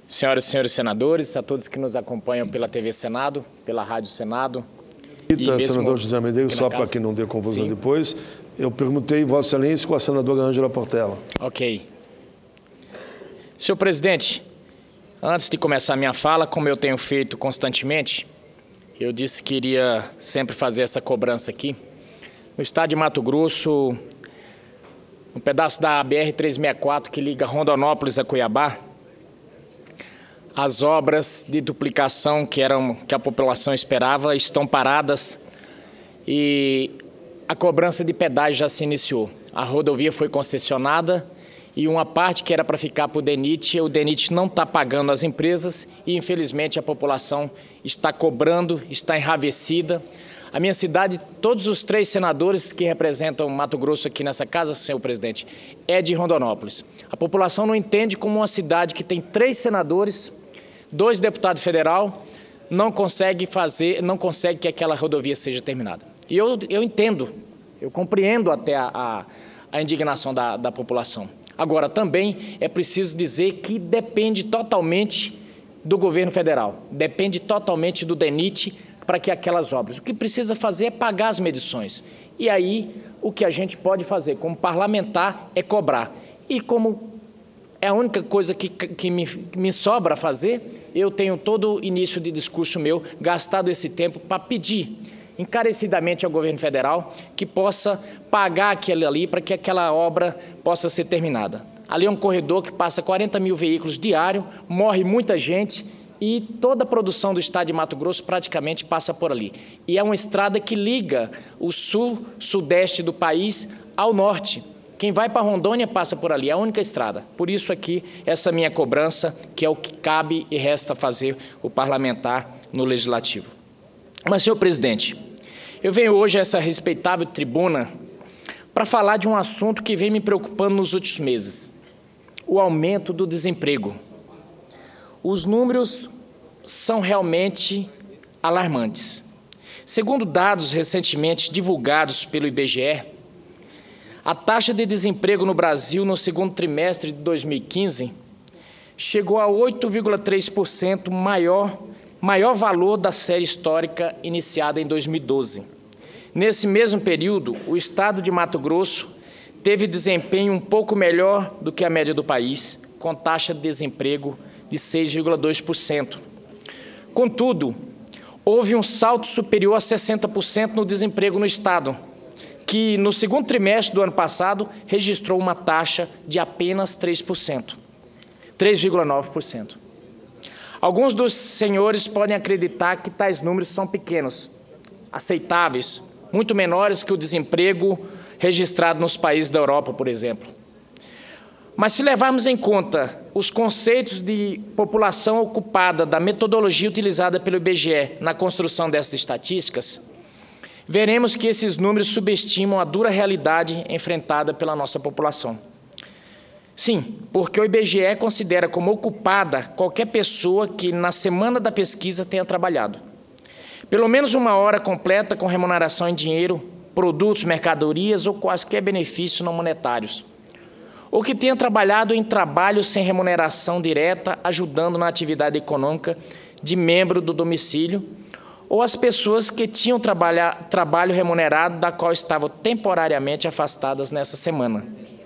Senhoras e senhores senadores, a todos que nos acompanham pela TV Senado, pela Rádio Senado. Senador José Medeiros, só para que não dê confusão depois, eu perguntei, Vossa Excelência, com a senadora Ângela Portela. Ok. Senhor presidente, antes de começar a minha fala, como eu tenho feito constantemente, eu disse que iria sempre fazer essa cobrança aqui. No estado de Mato Grosso, um pedaço da BR-364 que liga Rondonópolis a Cuiabá, as obras de duplicação que a população esperava estão paradas e a cobrança de pedágio já se iniciou. A rodovia foi concessionada e uma parte que era para ficar para o DENIT não está pagando às empresas e, infelizmente, a população está cobrando, está enraivecida. A minha cidade, todos os 3 senadores que representam Mato Grosso aqui nessa casa, senhor presidente, é de Rondonópolis. A população não entende como uma cidade que tem 3 senadores, 2 deputados federal, não consegue que aquela rodovia seja terminada. E eu entendo, eu compreendo até a indignação da população. Agora, também é preciso dizer que depende totalmente do governo federal, depende totalmente do DENIT para que aquelas obras. O que precisa fazer é pagar as medições. E aí, o que a gente pode fazer como parlamentar é cobrar. E como é a única coisa que me sobra fazer, eu tenho todo o início de discurso meu gastado esse tempo para pedir encarecidamente ao governo federal que possa pagar aquilo ali para que aquela obra possa ser terminada. Ali é um corredor que passa 40 mil veículos diário, morre muita gente e toda a produção do estado de Mato Grosso praticamente passa por ali. E é uma estrada que liga o sul-sudeste do país ao norte. Quem vai para Rondônia passa por ali, é a única estrada. Por isso aqui, essa minha cobrança, que é o que cabe e resta fazer o parlamentar no Legislativo. Mas, senhor presidente, eu venho hoje a essa respeitável tribuna para falar de um assunto que vem me preocupando nos últimos meses: o aumento do desemprego. Os números são realmente alarmantes. Segundo dados recentemente divulgados pelo IBGE, a taxa de desemprego no Brasil no segundo trimestre de 2015 chegou a 8,3% maior valor da série histórica iniciada em 2012. Nesse mesmo período, o estado de Mato Grosso teve desempenho um pouco melhor do que a média do país, com taxa de desemprego de 6,2%. Contudo, houve um salto superior a 60% no desemprego no estado, que no segundo trimestre do ano passado registrou uma taxa de apenas 3,9%. Alguns dos senhores podem acreditar que tais números são pequenos, aceitáveis, muito menores que o desemprego registrado nos países da Europa, por exemplo. Mas se levarmos em conta os conceitos de população ocupada da metodologia utilizada pelo IBGE na construção dessas estatísticas, veremos que esses números subestimam a dura realidade enfrentada pela nossa população. Sim, porque o IBGE considera como ocupada qualquer pessoa que na semana da pesquisa tenha trabalhado pelo menos 1 hora completa com remuneração em dinheiro, produtos, mercadorias ou quaisquer benefícios não monetários, ou que tenha trabalhado em trabalho sem remuneração direta, ajudando na atividade econômica de membro do domicílio, ou as pessoas que tinham trabalho remunerado da qual estavam temporariamente afastadas nessa semana.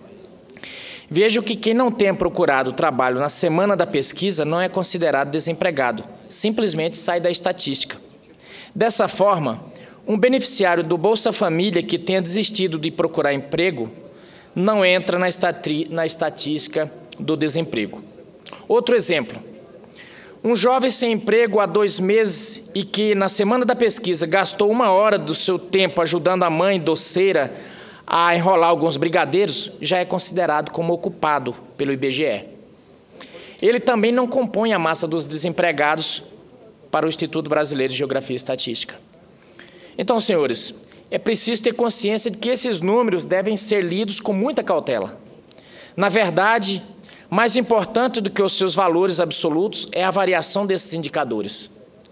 Vejo que quem não tenha procurado trabalho na semana da pesquisa não é considerado desempregado, simplesmente sai da estatística. Dessa forma, um beneficiário do Bolsa Família que tenha desistido de procurar emprego não entra na estatística do desemprego. Outro exemplo: um jovem sem emprego há 2 meses e que, na semana da pesquisa, gastou 1 hora do seu tempo ajudando a mãe doceira a enrolar alguns brigadeiros, já é considerado como ocupado pelo IBGE. Ele também não compõe a massa dos desempregados para o Instituto Brasileiro de Geografia e Estatística. Então, senhores, é preciso ter consciência de que esses números devem ser lidos com muita cautela. Na verdade, mais importante do que os seus valores absolutos é a variação desses indicadores,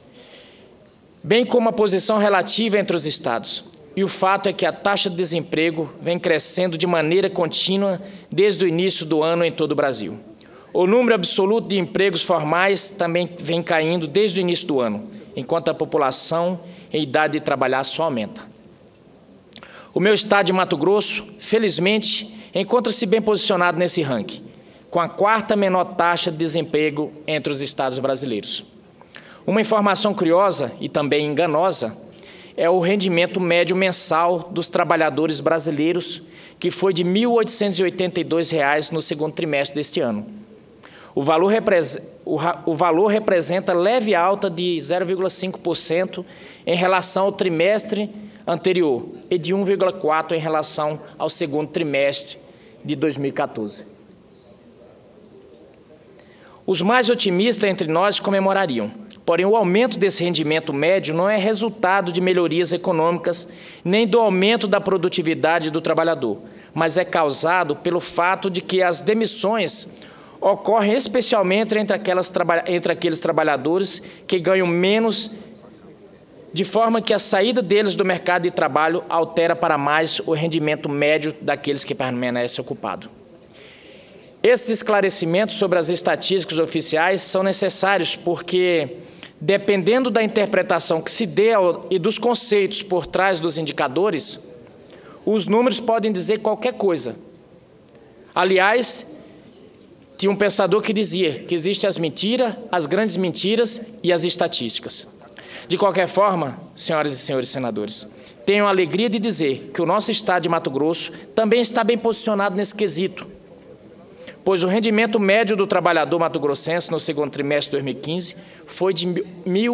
bem como a posição relativa entre os estados. E o fato é que a taxa de desemprego vem crescendo de maneira contínua desde o início do ano em todo o Brasil. O número absoluto de empregos formais também vem caindo desde o início do ano, enquanto a população em idade de trabalhar só aumenta. O meu estado de Mato Grosso, felizmente, encontra-se bem posicionado nesse ranking, com a 4ª menor taxa de desemprego entre os estados brasileiros. Uma informação curiosa e também enganosa é o rendimento médio mensal dos trabalhadores brasileiros, que foi de R$ 1.882 no segundo trimestre deste ano. O valor representa leve alta de 0,5% em relação ao trimestre anterior e de 1,4% em relação ao segundo trimestre de 2014. Os mais otimistas entre nós comemorariam, porém o aumento desse rendimento médio não é resultado de melhorias econômicas nem do aumento da produtividade do trabalhador, mas é causado pelo fato de que as demissões ocorrem especialmente entre aqueles trabalhadores que ganham menos, de forma que a saída deles do mercado de trabalho altera para mais o rendimento médio daqueles que permanecem ocupados. Esses esclarecimentos sobre as estatísticas oficiais são necessários porque, dependendo da interpretação que se dê e dos conceitos por trás dos indicadores, os números podem dizer qualquer coisa. Aliás, tinha um pensador que dizia que existem as mentiras, as grandes mentiras e as estatísticas. De qualquer forma, senhoras e senhores senadores, tenho a alegria de dizer que o nosso estado de Mato Grosso também está bem posicionado nesse quesito, pois o rendimento médio do trabalhador mato-grossense no segundo trimestre de 2015 foi de R$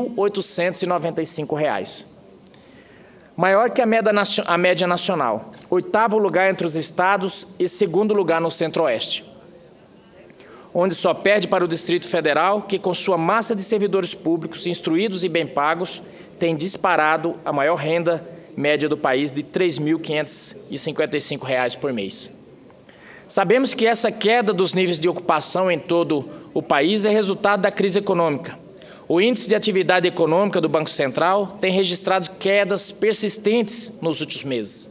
1.895, maior que a média nacional, 8º lugar entre os estados e 2º lugar no Centro-Oeste, onde só perde para o Distrito Federal, que com sua massa de servidores públicos instruídos e bem pagos, tem disparado a maior renda média do país de R$ 3.555 por mês. Sabemos que essa queda dos níveis de ocupação em todo o país é resultado da crise econômica. O Índice de Atividade Econômica do Banco Central tem registrado quedas persistentes nos últimos meses.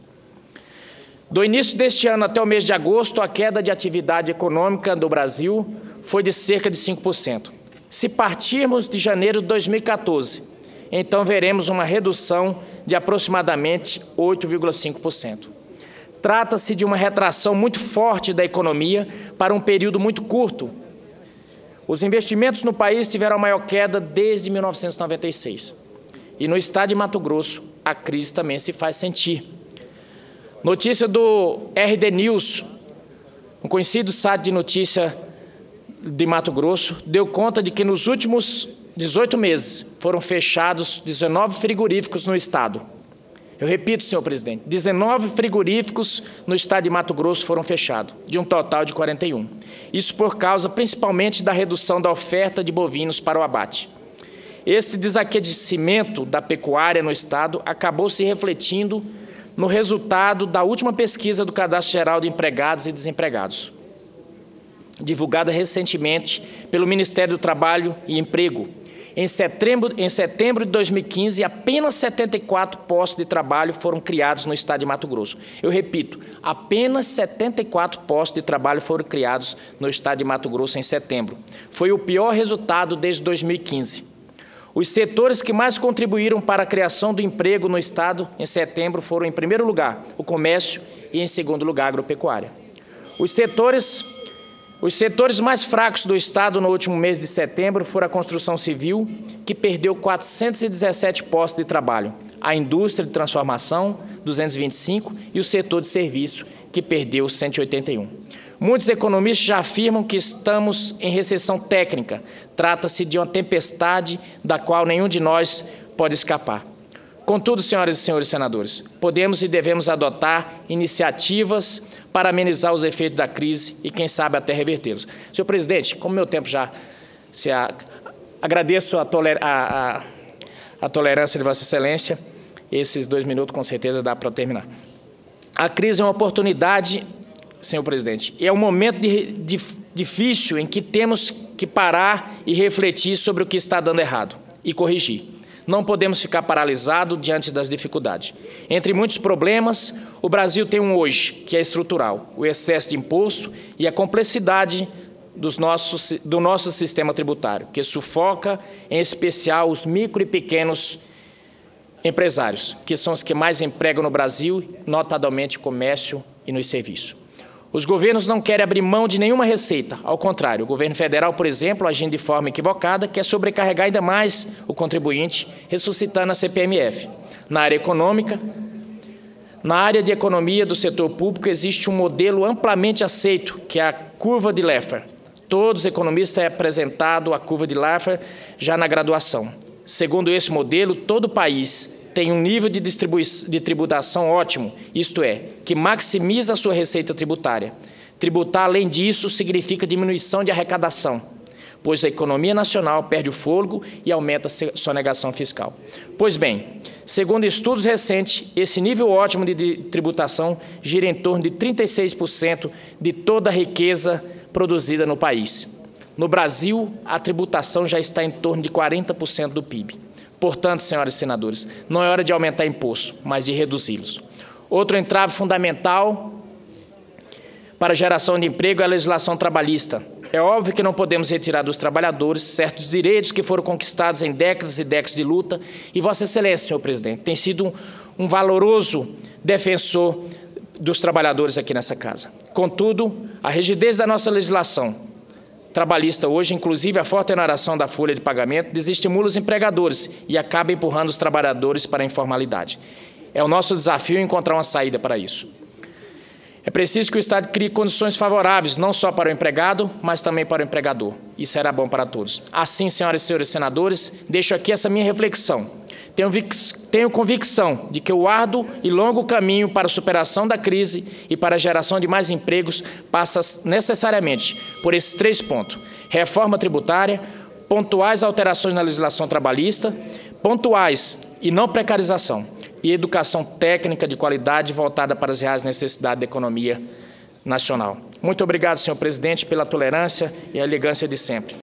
Do início deste ano até o mês de agosto, a queda de atividade econômica do Brasil foi de cerca de 5%. Se partirmos de janeiro de 2014, então veremos uma redução de aproximadamente 8,5%. Trata-se de uma retração muito forte da economia para um período muito curto. Os investimentos no país tiveram a maior queda desde 1996. E no estado de Mato Grosso, a crise também se faz sentir. Notícia do RD News, um conhecido site de notícia de Mato Grosso, deu conta de que nos últimos 18 meses foram fechados 19 frigoríficos no estado. Eu repito, senhor presidente, 19 frigoríficos no estado de Mato Grosso foram fechados, de um total de 41. Isso por causa principalmente da redução da oferta de bovinos para o abate. Esse desaquecimento da pecuária no estado acabou se refletindo no resultado da última pesquisa do Cadastro Geral de Empregados e Desempregados, divulgada recentemente pelo Ministério do Trabalho e Emprego. Em setembro de 2015, apenas 74 postos de trabalho foram criados no estado de Mato Grosso. Eu repito, apenas 74 postos de trabalho foram criados no estado de Mato Grosso em setembro. Foi o pior resultado desde 2015. Os setores que mais contribuíram para a criação do emprego no estado em setembro foram, em primeiro lugar, o comércio e, em segundo lugar, a agropecuária. Os setores mais fracos do estado no último mês de setembro foram a construção civil, que perdeu 417 postos de trabalho, a indústria de transformação, 225, e o setor de serviço, que perdeu 181. Muitos economistas já afirmam que estamos em recessão técnica. Trata-se de uma tempestade da qual nenhum de nós pode escapar. Contudo, senhoras e senhores senadores, podemos e devemos adotar iniciativas para amenizar os efeitos da crise e, quem sabe, até revertê-los. Senhor presidente, como meu tempo já agradeço a tolerância de Vossa Excelência. Esses 2 minutos, com certeza, dá para terminar. A crise é uma oportunidade, senhor presidente, e é um momento difícil em que temos que parar e refletir sobre o que está dando errado e corrigir. Não podemos ficar paralisados diante das dificuldades. Entre muitos problemas, o Brasil tem um hoje, que é estrutural, o excesso de imposto e a complexidade do nosso sistema tributário, que sufoca, em especial, os micro e pequenos empresários, que são os que mais empregam no Brasil, notadamente comércio e nos serviços. Os governos não querem abrir mão de nenhuma receita, ao contrário, o governo federal, por exemplo, agindo de forma equivocada, quer sobrecarregar ainda mais o contribuinte, ressuscitando a CPMF. Na área econômica, na área de economia do setor público, existe um modelo amplamente aceito, que é a curva de Laffer. Todos os economistas têm apresentado a curva de Laffer já na graduação. Segundo esse modelo, todo o país tem um nível de tributação ótimo, isto é, que maximiza a sua receita tributária. Tributar, além disso, significa diminuição de arrecadação, pois a economia nacional perde o fôlego e aumenta a sonegação fiscal. Pois bem, segundo estudos recentes, esse nível ótimo de tributação gira em torno de 36% de toda a riqueza produzida no país. No Brasil, a tributação já está em torno de 40% do PIB. Portanto, senhoras e senadores, não é hora de aumentar imposto, mas de reduzi-los. Outro entrave fundamental para a geração de emprego é a legislação trabalhista. É óbvio que não podemos retirar dos trabalhadores certos direitos que foram conquistados em décadas e décadas de luta, e Vossa Excelência, senhor presidente, tem sido um valoroso defensor dos trabalhadores aqui nessa casa. Contudo, a rigidez da nossa legislação trabalhista hoje, inclusive a forte oneração da folha de pagamento, desestimula os empregadores e acaba empurrando os trabalhadores para a informalidade. É o nosso desafio encontrar uma saída para isso. É preciso que o Estado crie condições favoráveis, não só para o empregado, mas também para o empregador. Isso será bom para todos. Assim, senhoras e senhores senadores, deixo aqui essa minha reflexão. Tenho convicção de que o árduo e longo caminho para a superação da crise e para a geração de mais empregos passa necessariamente por esses 3 pontos: reforma tributária, pontuais alterações na legislação trabalhista, pontuais e não precarização, e educação técnica de qualidade voltada para as reais necessidades da economia nacional. Muito obrigado, senhor presidente, pela tolerância e a elegância de sempre.